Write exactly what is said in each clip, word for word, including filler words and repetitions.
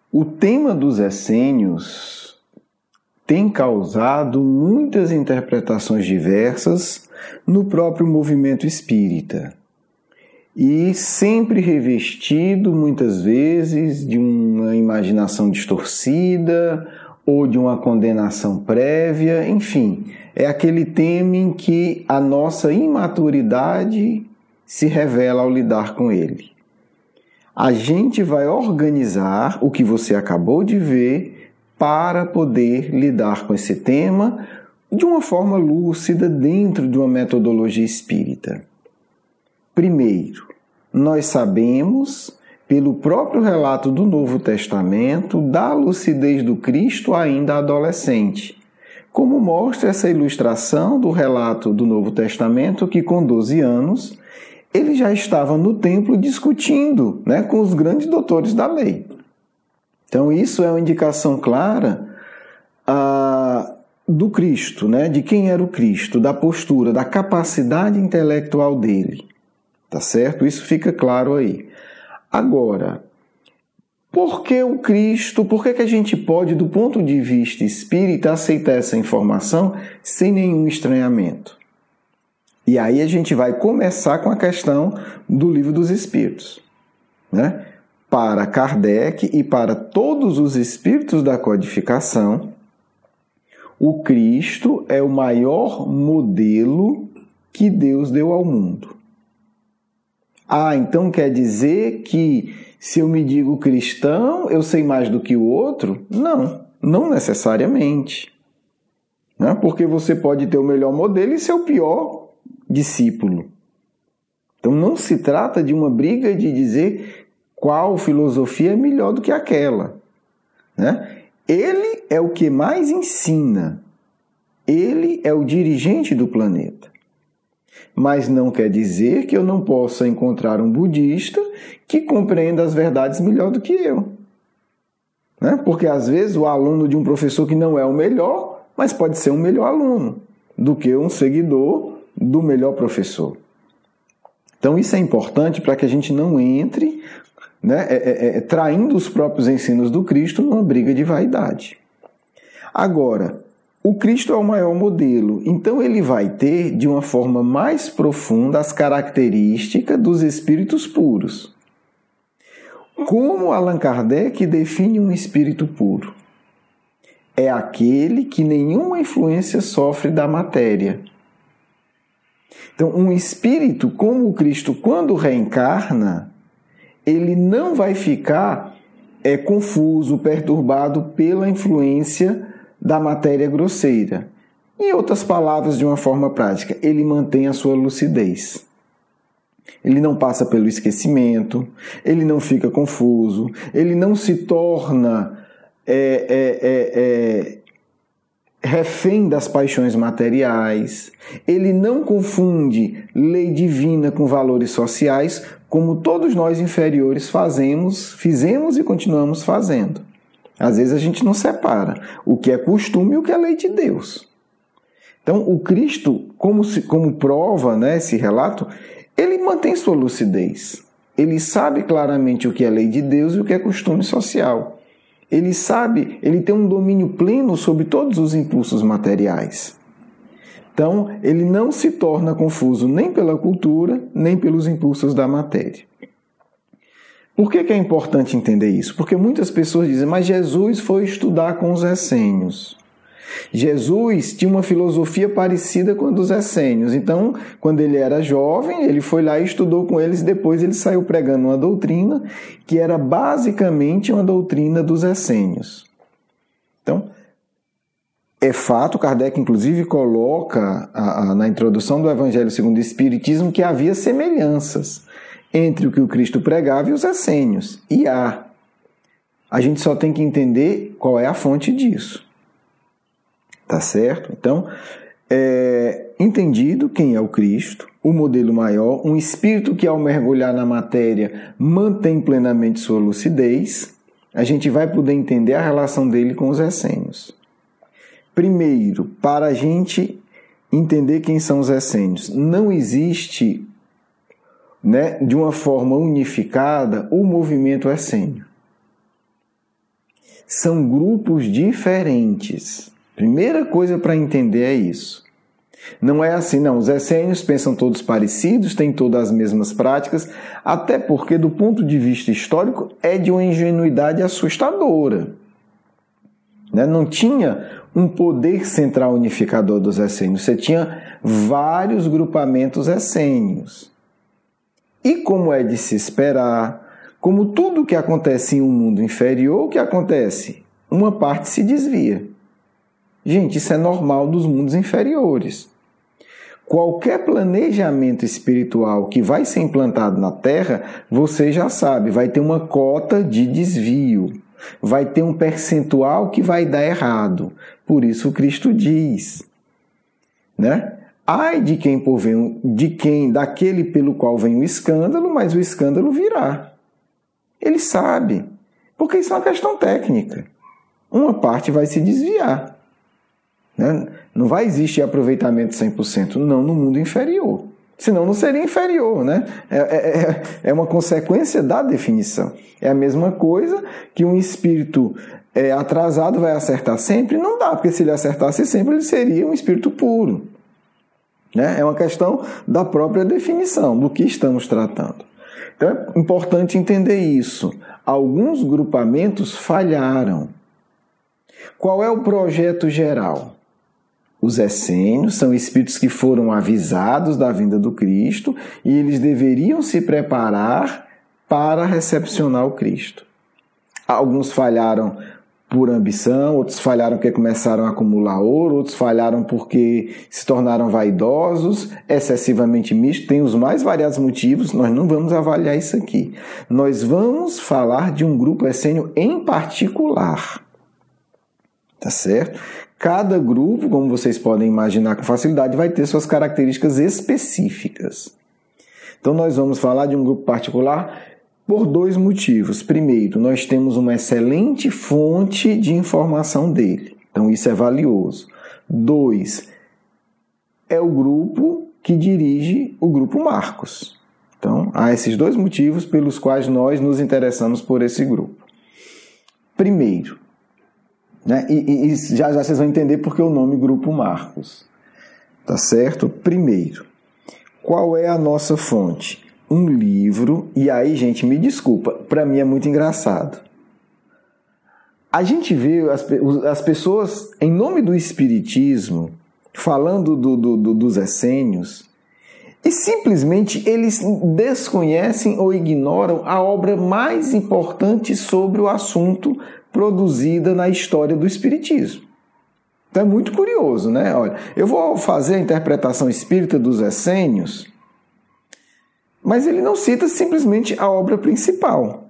O tema dos essênios tem causado muitas interpretações diversas no próprio movimento espírita e sempre revestido, muitas vezes, de uma imaginação distorcida ou de uma condenação prévia, enfim, é aquele tema em que a nossa imaturidade se revela ao lidar com ele. A gente vai organizar o que você acabou de ver para poder lidar com esse tema de uma forma lúcida dentro de uma metodologia espírita. Primeiro, nós sabemos, pelo próprio relato do Novo Testamento, da lucidez do Cristo ainda adolescente, como mostra essa ilustração do relato do Novo Testamento, que com doze anos ele já estava no templo discutindo, né, com os grandes doutores da lei. Então isso é uma indicação clara ah, do Cristo, né, de quem era o Cristo, da postura, da capacidade intelectual dele. Tá certo? Isso fica claro aí. Agora, por que o Cristo, por que, que a gente pode, do ponto de vista espírita, aceitar essa informação sem nenhum estranhamento? E aí a gente vai começar com a questão do Livro dos Espíritos, né? Para Kardec e para todos os espíritos da codificação, o Cristo é o maior modelo que Deus deu ao mundo. Ah, então quer dizer que se eu me digo cristão, eu sei mais do que o outro? Não, não necessariamente. Né? Porque você pode ter o melhor modelo e ser o pior discípulo. Então não se trata de uma briga de dizer qual filosofia é melhor do que aquela. Né? Ele é o que mais ensina. Ele é o dirigente do planeta. Mas não quer dizer que eu não possa encontrar um budista que compreenda as verdades melhor do que eu. Né? Porque às vezes o aluno de um professor que não é o melhor, mas pode ser um melhor aluno do que um seguidor do melhor professor. Então isso é importante para que a gente não entre, né, é, é, é, traindo os próprios ensinos do Cristo numa briga de vaidade. Agora, o Cristo é o maior modelo, então ele vai ter, de uma forma mais profunda, as características dos espíritos puros. Como Allan Kardec define um espírito puro? É aquele que nenhuma influência sofre da matéria. Então, um espírito como o Cristo, quando reencarna, ele não vai ficar é, confuso, perturbado pela influência da matéria grosseira. Em outras palavras, de uma forma prática, ele mantém a sua lucidez. Ele não passa pelo esquecimento, ele não fica confuso, ele não se torna é, é, é, é, refém das paixões materiais, ele não confunde lei divina com valores sociais, como todos nós inferiores fazemos, fizemos e continuamos fazendo. Às vezes a gente não separa o que é costume e o que é lei de Deus. Então, o Cristo, como, se, como prova, né, esse relato, ele mantém sua lucidez. Ele sabe claramente o que é lei de Deus e o que é costume social. Ele sabe, ele tem um domínio pleno sobre todos os impulsos materiais. Então, ele não se torna confuso nem pela cultura, nem pelos impulsos da matéria. Por que que é importante entender isso? Porque muitas pessoas dizem, mas Jesus foi estudar com os essênios. Jesus tinha uma filosofia parecida com a dos essênios. Então, quando ele era jovem, ele foi lá e estudou com eles, e depois ele saiu pregando uma doutrina que era basicamente uma doutrina dos essênios. Então, é fato, Kardec inclusive coloca a, a, na introdução do Evangelho segundo o Espiritismo que havia semelhanças entre o que o Cristo pregava e os essênios. E há. A gente só tem que entender qual é a fonte disso. Tá certo? Então, é entendido quem é o Cristo, o modelo maior, um espírito que ao mergulhar na matéria mantém plenamente sua lucidez, a gente vai poder entender a relação dele com os essênios. Primeiro, para a gente entender quem são os essênios, não existe, né, de uma forma unificada o movimento essênio. São grupos diferentes. Primeira coisa para entender é isso. Não é assim, não. Os essênios pensam todos parecidos, têm todas as mesmas práticas, até porque, do ponto de vista histórico, é de uma ingenuidade assustadora. Né? Não tinha um poder central unificador dos essênios. Você tinha vários grupamentos essênios. E como é de se esperar, como tudo que acontece em um mundo inferior, o que acontece? Uma parte se desvia. Gente, isso é normal dos mundos inferiores. Qualquer planejamento espiritual que vai ser implantado na Terra, você já sabe, vai ter uma cota de desvio. Vai ter um percentual que vai dar errado. Por isso Cristo diz, né? Ai de quem por vem, de quem, daquele pelo qual vem o escândalo, mas o escândalo virá. Ele sabe, porque isso é uma questão técnica. Uma parte vai se desviar. Né? Não vai existir aproveitamento cem por cento, não no mundo inferior. Senão não seria inferior, né? É, é, é uma consequência da definição. É a mesma coisa que um espírito é, atrasado vai acertar sempre? Não dá, porque se ele acertasse sempre, ele seria um espírito puro. Né? É uma questão da própria definição, do que estamos tratando. Então é importante entender isso. Alguns grupamentos falharam. Qual é o projeto geral? Os essênios são espíritos que foram avisados da vinda do Cristo e eles deveriam se preparar para recepcionar o Cristo. Alguns falharam por ambição, outros falharam porque começaram a acumular ouro, outros falharam porque se tornaram vaidosos, excessivamente mistos. Tem os mais variados motivos, nós não vamos avaliar isso aqui. Nós vamos falar de um grupo essênio em particular. Tá certo? Cada grupo, como vocês podem imaginar com facilidade, vai ter suas características específicas. Então, nós vamos falar de um grupo particular por dois motivos. Primeiro, nós temos uma excelente fonte de informação dele. Então, isso é valioso. Dois, é o grupo que dirige o Grupo Marcos. Então, há esses dois motivos pelos quais nós nos interessamos por esse grupo. Primeiro, Né? E, e já, já vocês vão entender porque o nome Grupo Marcos. Tá certo? Primeiro, qual é a nossa fonte? Um livro, e aí, gente, me desculpa, para mim é muito engraçado. A gente vê as, as pessoas, em nome do Espiritismo, falando do, do, do, dos essênios, e simplesmente eles desconhecem ou ignoram a obra mais importante sobre o assunto produzida na história do Espiritismo. Então é muito curioso, né? Olha, eu vou fazer a interpretação espírita dos essênios, mas ele não cita simplesmente a obra principal,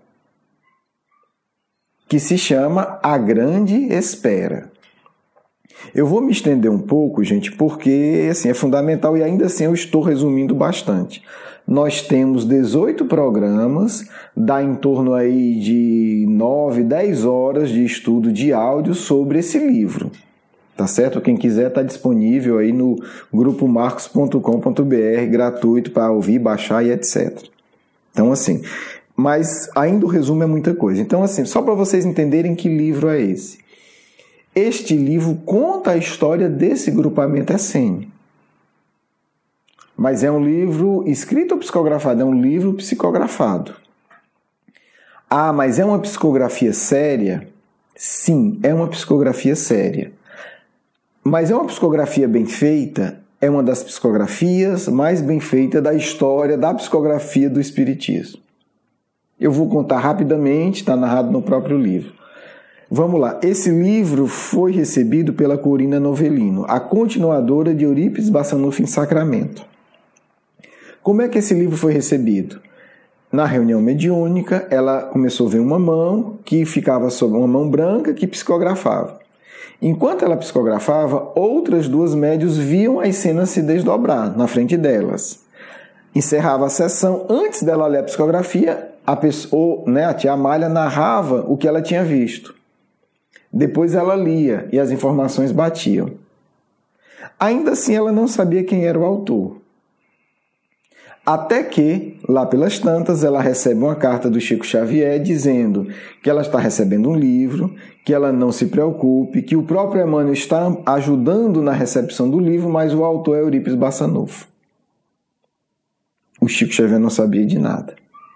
que se chama A Grande Espera. Eu vou me estender um pouco, gente, porque assim, é fundamental e ainda assim eu estou resumindo bastante. Nós temos dezoito programas, dá em torno aí de nove, dez horas de estudo de áudio sobre esse livro. Tá certo? Quem quiser está disponível aí no grupo marcos ponto com ponto b r, gratuito para ouvir, baixar e etcétera. Então, assim, mas ainda o resumo é muita coisa. Então, assim, só para vocês entenderem que livro é esse. Este livro conta a história desse grupamento essênio. Mas é um livro escrito ou psicografado? É um livro psicografado. Ah, mas é uma psicografia séria? Sim, é uma psicografia séria. Mas é uma psicografia bem feita? É uma das psicografias mais bem feitas da história da psicografia do Espiritismo. Eu vou contar rapidamente, está narrado no próprio livro. Vamos lá, esse livro foi recebido pela Corina Novellino, a continuadora de Eurípides Bassanufo em Sacramento. Como é que esse livro foi recebido? Na reunião mediúnica, ela começou a ver uma mão que ficava sobre uma mão branca que psicografava. Enquanto ela psicografava, outras duas médios viam as cenas se desdobrar na frente delas. Encerrava a sessão, antes dela ler a psicografia, a pessoa, né, a tia Amália narrava o que ela tinha visto. Depois ela lia e as informações batiam. Ainda assim, ela não sabia quem era o autor. Até que, lá pelas tantas, ela recebe uma carta do Chico Xavier dizendo que ela está recebendo um livro, que ela não se preocupe, que o próprio Emmanuel está ajudando na recepção do livro, mas o autor é Eurípides Barçanufo. O Chico Xavier não sabia de nada.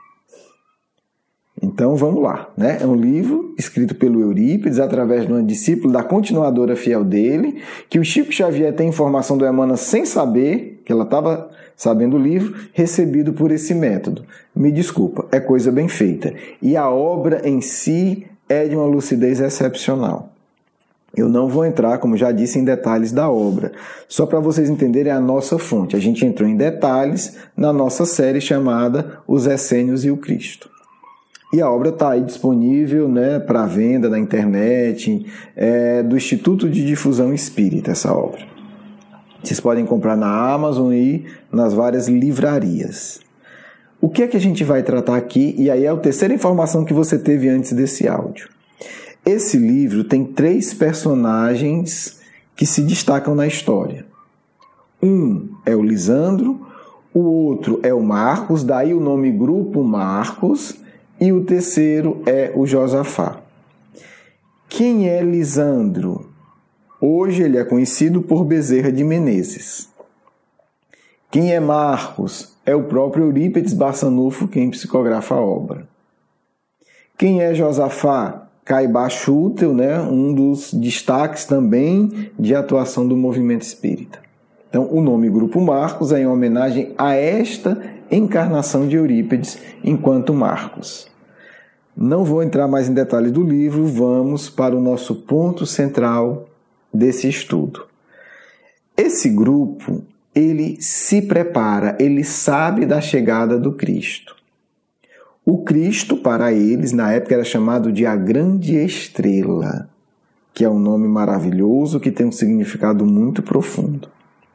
Então vamos lá, né? É um livro escrito pelo Eurípides através de uma discípula da continuadora fiel dele, que o Chico Xavier tem informação do Emmanuel sem saber, que ela estava sabendo o livro, recebido por esse método. Me desculpa, é coisa bem feita. E a obra em si é de uma lucidez excepcional. Eu não vou entrar, como já disse, em detalhes da obra. Só para vocês entenderem a nossa fonte. A gente entrou em detalhes na nossa série chamada Os Essênios e o Cristo. E a obra está aí disponível, né, para venda na internet, é, do Instituto de Difusão Espírita, essa obra. Vocês podem comprar na Amazon e nas várias livrarias. O que é que a gente vai tratar aqui? E aí é a terceira informação que você teve antes desse áudio. Esse livro tem três personagens que se destacam na história. Um é o Lisandro, o outro é o Marcos, daí o nome Grupo Marcos, e o terceiro é o Josafá. Quem é Lisandro? Hoje ele é conhecido por Bezerra de Menezes. Quem é Marcos? É o próprio Eurípides Barçanufo quem psicografa a obra. Quem é Josafá? Caibá Schutel, né? Um dos destaques também de atuação do movimento espírita. Então, o nome Grupo Marcos é em homenagem a esta encarnação de Eurípides enquanto Marcos. Não vou entrar mais em detalhes do livro, vamos para o nosso ponto central desse estudo. Esse grupo, ele se prepara, ele sabe da chegada do Cristo. O Cristo, para eles, na época era chamado de a Grande Estrela, que é um nome maravilhoso, que tem um significado muito profundo.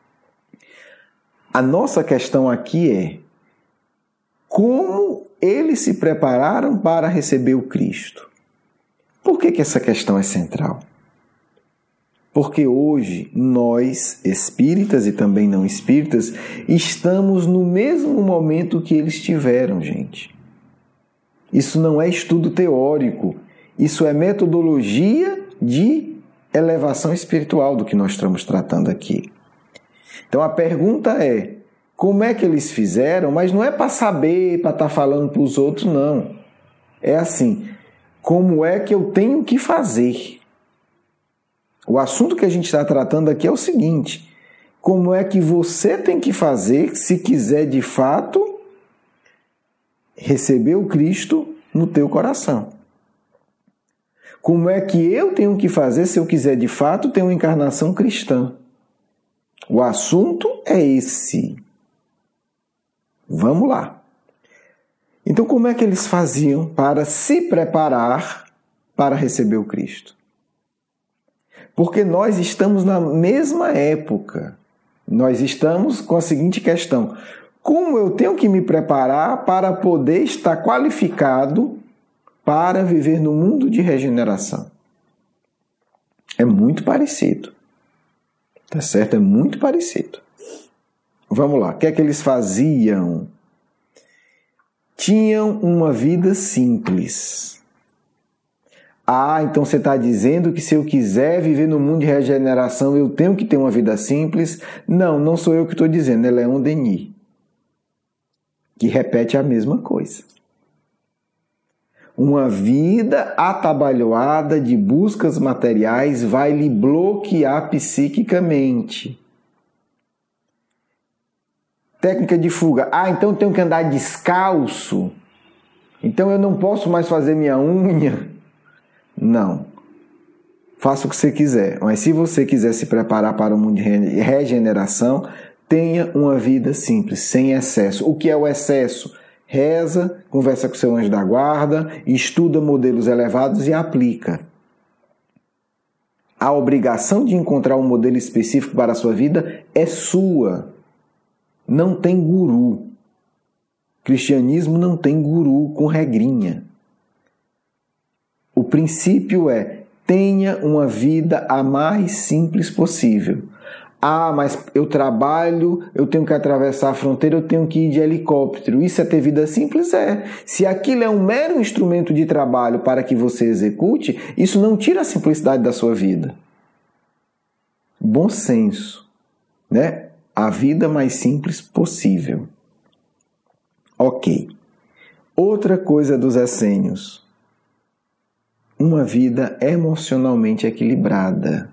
A nossa questão aqui é como eles se prepararam para receber o Cristo. Por que que essa questão é central? Porque hoje nós, espíritas e também não espíritas, estamos no mesmo momento que eles tiveram, gente. Isso não é estudo teórico, isso é metodologia de elevação espiritual do que nós estamos tratando aqui. Então a pergunta é, como é que eles fizeram? Mas não é para saber, para estar falando para os outros, não. É assim, como é que eu tenho que fazer? O assunto que a gente está tratando aqui é o seguinte, como é que você tem que fazer se quiser de fato receber o Cristo no teu coração? Como é que eu tenho que fazer se eu quiser de fato ter uma encarnação cristã? O assunto é esse. Vamos lá. Então, como é que eles faziam para se preparar para receber o Cristo? Porque nós estamos na mesma época. Nós estamos com a seguinte questão. Como eu tenho que me preparar para poder estar qualificado para viver no mundo de regeneração? É muito parecido. Tá certo? É muito parecido. Vamos lá. O que é que eles faziam? Tinham uma vida simples. Ah, então você está dizendo que se eu quiser viver no mundo de regeneração, eu tenho que ter uma vida simples? Não, não sou eu que estou dizendo, é Leon Denis, que repete a mesma coisa. Uma vida atabalhoada de buscas materiais vai lhe bloquear psiquicamente. Técnica de fuga. Ah, então eu tenho que andar descalço? Então eu não posso mais fazer minha unha? Não. Faça o que você quiser. Mas se você quiser se preparar para o mundo de regeneração, tenha uma vida simples, sem excesso. O que é o excesso? Reza, conversa com seu anjo da guarda, estuda modelos elevados e aplica. A obrigação de encontrar um modelo específico para a sua vida é sua. Não tem guru. Cristianismo não tem guru com regrinha. O princípio é, tenha uma vida a mais simples possível. Ah, mas eu trabalho, eu tenho que atravessar a fronteira, eu tenho que ir de helicóptero. Isso é ter vida simples? É. Se aquilo é um mero instrumento de trabalho para que você execute, isso não tira a simplicidade da sua vida. Bom senso, né? A vida mais simples possível. Ok. Outra coisa dos essênios. Uma vida emocionalmente equilibrada.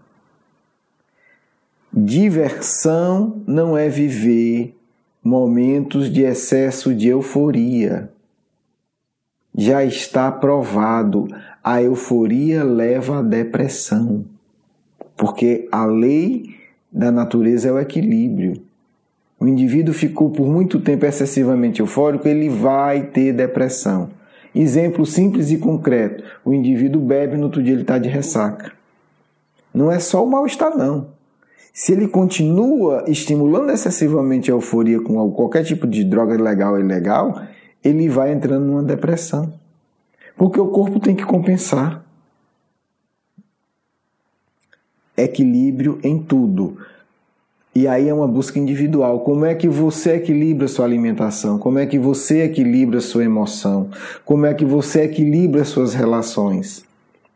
Diversão não é viver momentos de excesso de euforia. Já está provado, a euforia leva à depressão, porque a lei da natureza é o equilíbrio. O indivíduo ficou por muito tempo excessivamente eufórico, ele vai ter depressão. Exemplo simples e concreto, o indivíduo bebe, no outro dia ele está de ressaca. Não é só o mal-estar, não. Se ele continua estimulando excessivamente a euforia com qualquer tipo de droga legal ou ilegal, ele vai entrando numa depressão. Porque o corpo tem que compensar. Equilíbrio em tudo. E aí é uma busca individual. Como é que você equilibra sua alimentação? Como é que você equilibra sua emoção? Como é que você equilibra suas relações?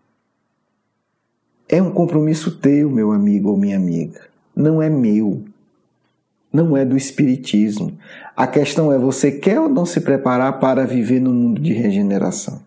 É um compromisso teu, meu amigo ou minha amiga. Não é meu. Não é do espiritismo. A questão é, você quer ou não se preparar para viver no mundo de regeneração?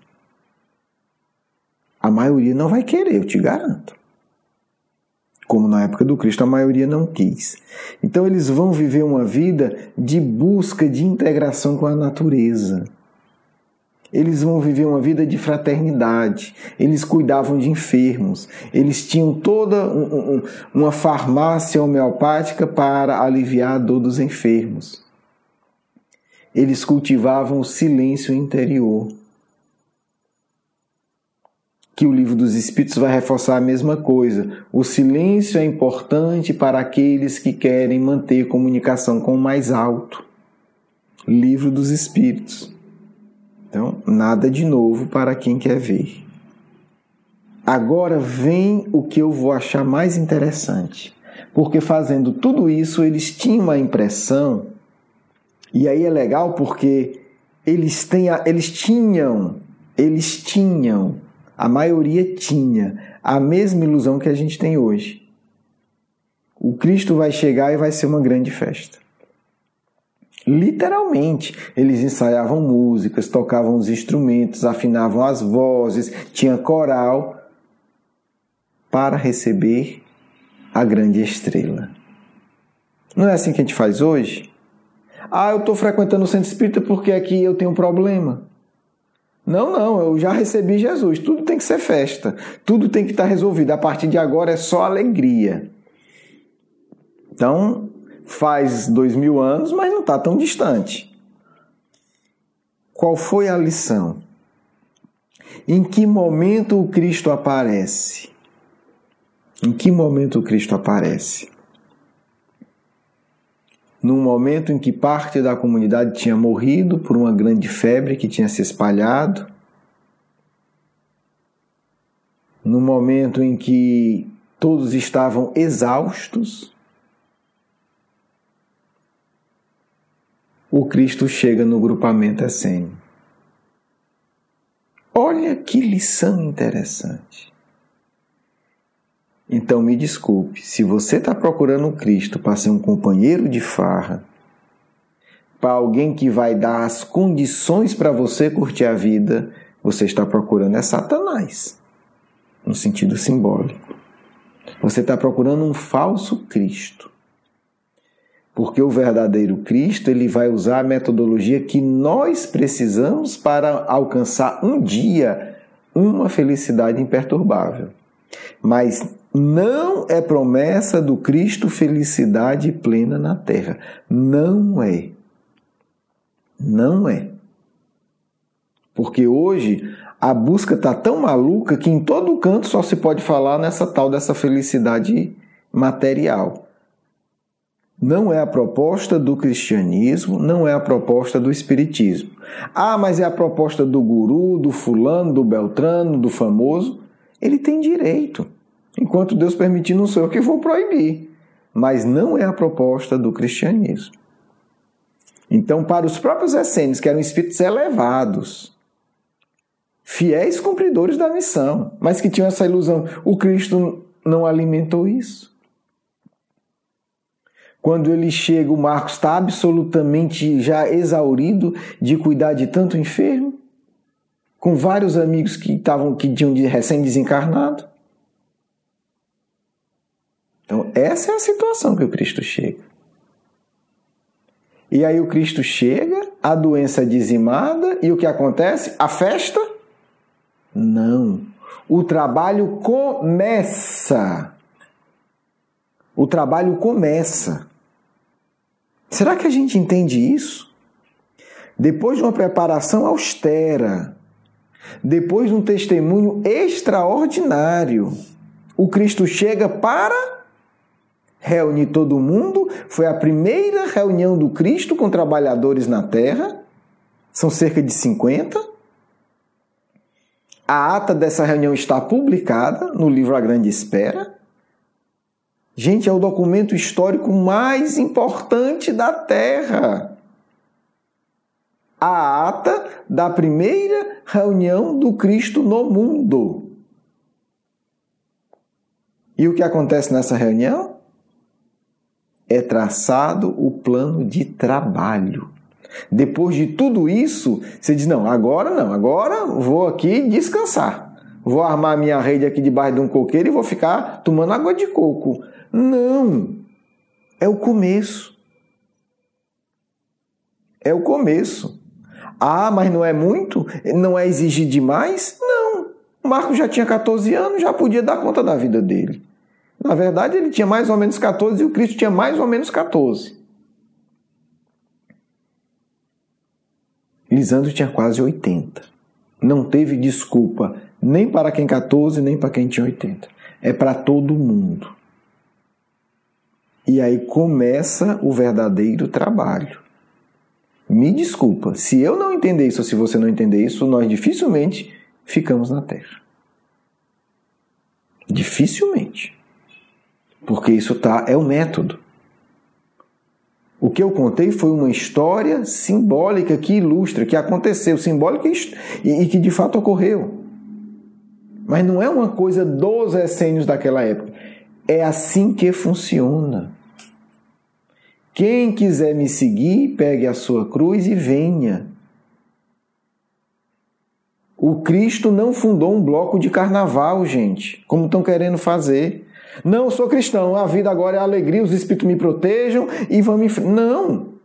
A maioria não vai querer, eu te garanto. Como na época do Cristo, a maioria não quis. Então eles vão viver uma vida de busca de integração com a natureza. Eles vão viver uma vida de fraternidade. Eles cuidavam de enfermos. Eles tinham toda um, um, uma farmácia homeopática para aliviar a dor dos enfermos. Eles cultivavam o silêncio interior. Que o Livro dos Espíritos vai reforçar a mesma coisa. O silêncio é importante para aqueles que querem manter comunicação com o mais alto. Livro dos Espíritos. Então, nada de novo para quem quer ver. Agora vem o que eu vou achar mais interessante. Porque fazendo tudo isso, eles tinham a impressão, e aí é legal porque eles, têm a, eles tinham, eles tinham, a maioria tinha, a mesma ilusão que a gente tem hoje. O Cristo vai chegar e vai ser uma grande festa. Literalmente, eles ensaiavam músicas, tocavam os instrumentos, afinavam as vozes, tinha coral para receber a grande estrela. Não é assim que a gente faz hoje? Ah, eu estou frequentando o centro espírita porque aqui eu tenho um problema. Não, não, eu já recebi Jesus, tudo tem que ser festa, tudo tem que estar resolvido, a partir de agora é só alegria. Então, faz dois mil anos, mas não está tão distante. Qual foi a lição? Em que momento o Cristo aparece? Em que momento o Cristo aparece? Num momento em que parte da comunidade tinha morrido por uma grande febre que tinha se espalhado? No momento em que todos estavam exaustos? O Cristo chega no grupamento essênio. Olha que lição interessante. Então me desculpe, se você está procurando o Cristo para ser um companheiro de farra, para alguém que vai dar as condições para você curtir a vida, você está procurando é Satanás, no sentido simbólico. Você está procurando um falso Cristo. Porque o verdadeiro Cristo, ele vai usar a metodologia que nós precisamos para alcançar um dia uma felicidade imperturbável. Mas não é promessa do Cristo felicidade plena na terra. Não é. Não é. Porque hoje a busca está tão maluca que em todo canto só se pode falar nessa tal dessa felicidade material. Não é a proposta do cristianismo, não é a proposta do espiritismo. Ah, mas é a proposta do guru, do fulano, do beltrano, do famoso. Ele tem direito. Enquanto Deus permitir, não sou eu que vou proibir. mas não é a proposta do cristianismo. Então, para os próprios essênios, que eram espíritos elevados, fiéis cumpridores da missão, mas que tinham essa ilusão, o Cristo não alimentou isso. Quando ele chega, o Marcos está absolutamente já exaurido de cuidar de tanto enfermo, com vários amigos que estavam que tinham de recém-desencarnado. Então, essa é a situação que o Cristo chega. E aí o Cristo chega, a doença é dizimada, e o que acontece? A festa? Não. O trabalho começa. O trabalho começa. Será que a gente entende isso? Depois de uma preparação austera, depois de um testemunho extraordinário, o Cristo chega para reunir todo mundo. Foi a primeira reunião do Cristo com trabalhadores na Terra. São cerca de cinquenta. A ata dessa reunião está publicada no livro A Grande Espera. Gente, é o documento histórico mais importante da Terra. A ata da primeira reunião do Cristo no mundo. E o que acontece nessa reunião? É traçado o plano de trabalho. Depois de tudo isso, você diz, não, agora não, agora vou aqui descansar. Vou armar minha rede aqui debaixo de um coqueiro e vou ficar tomando água de coco. Não, é o começo. É o começo. Ah, mas não é muito? Não é exigir demais? Não, o Marcos já tinha catorze anos, já podia dar conta da vida dele. Na verdade, ele tinha mais ou menos catorze e o Cristo tinha mais ou menos catorze. Lisandro tinha quase oitenta. Não teve desculpa nem para quem catorze, nem para quem tinha oitenta. É para todo mundo. E aí começa o verdadeiro trabalho. Me desculpa, se eu não entender isso ou se você não entender isso, nós dificilmente ficamos na Terra. Dificilmente. Porque isso tá, é o método. O que eu contei foi uma história simbólica que ilustra, que aconteceu, simbólica e, e que de fato ocorreu. Mas não é uma coisa dos essênios daquela época. É assim que funciona. Quem quiser me seguir, pegue a sua cruz e venha. O Cristo não fundou um bloco de carnaval, gente, como estão querendo fazer. Não, eu sou cristão, a vida agora é alegria, os espíritos me protejam e vão me... Não!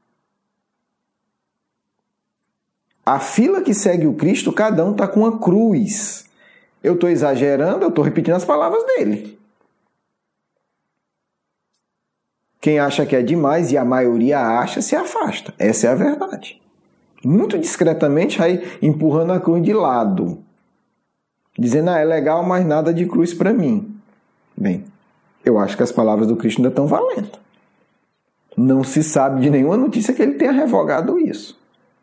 A fila que segue o Cristo, cada um está com uma cruz. Eu estou exagerando, eu estou repetindo as palavras dele. Quem acha que é demais, e a maioria acha, se afasta. Essa é a verdade. Muito discretamente, aí empurrando a cruz de lado. Dizendo, ah, é legal, mas nada de cruz para mim. Bem, eu acho que as palavras do Cristo ainda estão valendo. Não se sabe de nenhuma notícia que ele tenha revogado isso.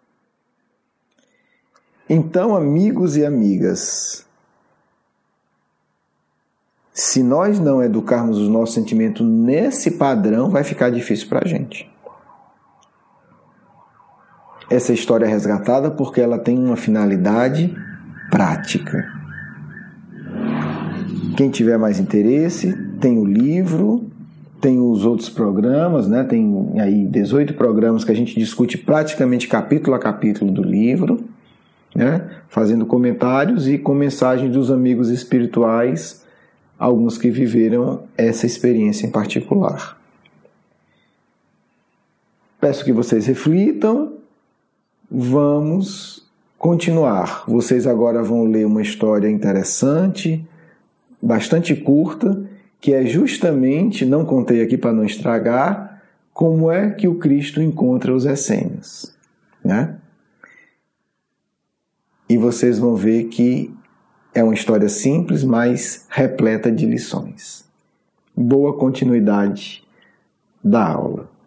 Então, amigos e amigas, se nós não educarmos o nosso sentimento nesse padrão, vai ficar difícil para a gente. Essa história é resgatada porque ela tem uma finalidade prática. Quem tiver mais interesse, tem o livro, tem os outros programas, né? Tem aí dezoito programas que a gente discute praticamente capítulo a capítulo do livro, né? Fazendo comentários e com mensagens dos amigos espirituais, alguns que viveram essa experiência em particular. Peço que vocês reflitam, vamos continuar. Vocês agora vão ler uma história interessante, bastante curta, que é justamente, não contei aqui para não estragar, como é que o Cristo encontra os essênios, né? E vocês vão ver que é uma história simples, mas repleta de lições. Boa continuidade da aula.